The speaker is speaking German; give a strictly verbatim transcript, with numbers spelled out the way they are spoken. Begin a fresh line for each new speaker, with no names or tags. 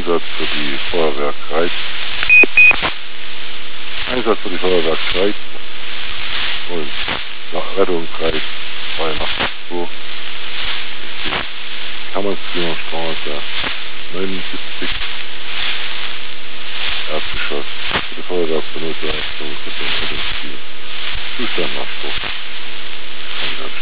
Einsatz für die Feuerwehr Kreis. Einsatz für die Feuerwehr Kreis und Rettung Kreis Weihnachten. Kammerskirner Straße neunundsiebzig, Erdgeschoss, für die Feuerwehr für Notleistung, für den Rettungsdienst, Zustand Nachspruch.